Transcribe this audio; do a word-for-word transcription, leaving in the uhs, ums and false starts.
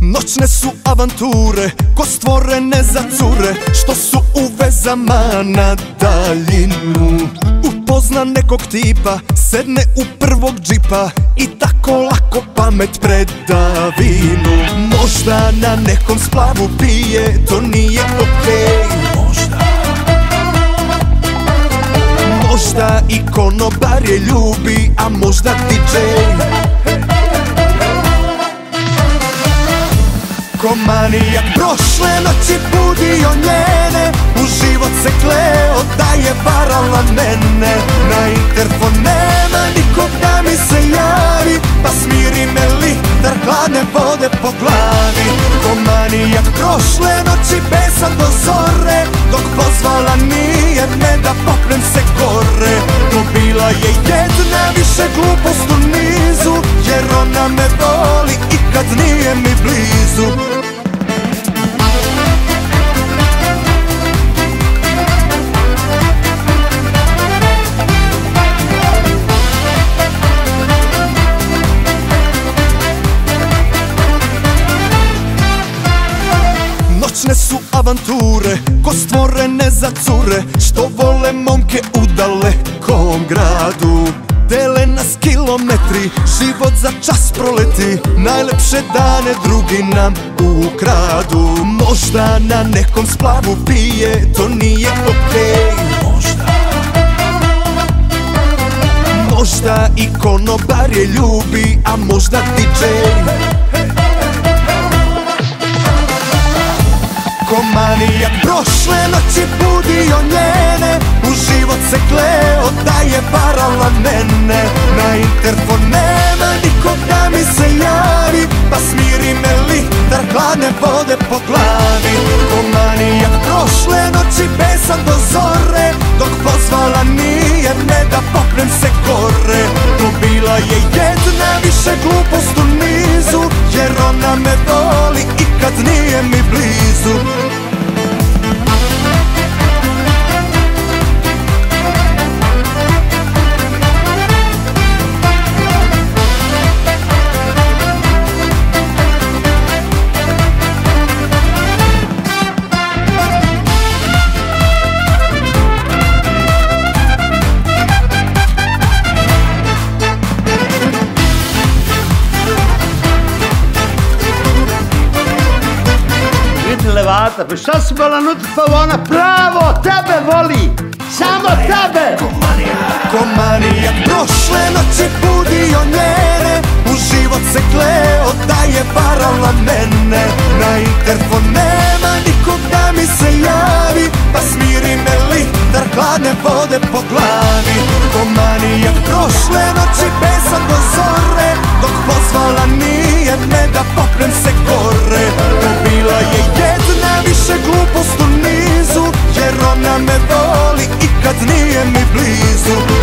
Noćne su avanture, ko stvorene za cure, što su u vezama na daljinu. Upozna nekog tipa, sedne u prvog džipa i tako lako pamet preda vinu. Možda na nekom splavu pije, to nije okej. Možda Možda i konobar je ljubi, a možda di džej. Ko manijak prošle noći budio njene, u život se kleo da je varala mene. Na interfon nema nikog da mi se javi, pa smiri me litar hladne vode po glavi. Ko manijak prošle noći besan do zore, dok pozvala nije me da popnem se gore. To bila je jedna više glupost u nizu, jer ona me voli i kad nije mi blizu. Noćne su avanture, ko stvorene za cure, što vole momke u dalekom gradu. Dele nas kilometri, život za čas proleti, najlepše dane drugi nam ukradu. Možda na nekom splavu pije, to nije okej. Možda Možda i konobar je ljubi, a možda di džej. Ko manijak prošle noći budio njene, u život se kleo da je varala mene. Na interfon nema nikog da mi se javi, pa smiri me litar hladne vode po glavi. Ko manijak prošle noći besan do zore, dok pozvala nije me da popnem se gore. To bila je jedna više glupost u nizu, jer ona me voli i kad nije mi blizu. Levata, pa šta si bila nutra, pa ona pravo tebe voli, samo tebe. Ko manijak prošle noći budio njene, u život se kleo da je varala mene. Na interfon nema nikog da mi se javi, pa smiri me litar hladne vode po glavi. Ko manijak prošle noći besan do zore, dok pozvala nije me da popnem se gore. To bila je jedna više glupost u nizu, jer ona me voli i kad nije mi blizu.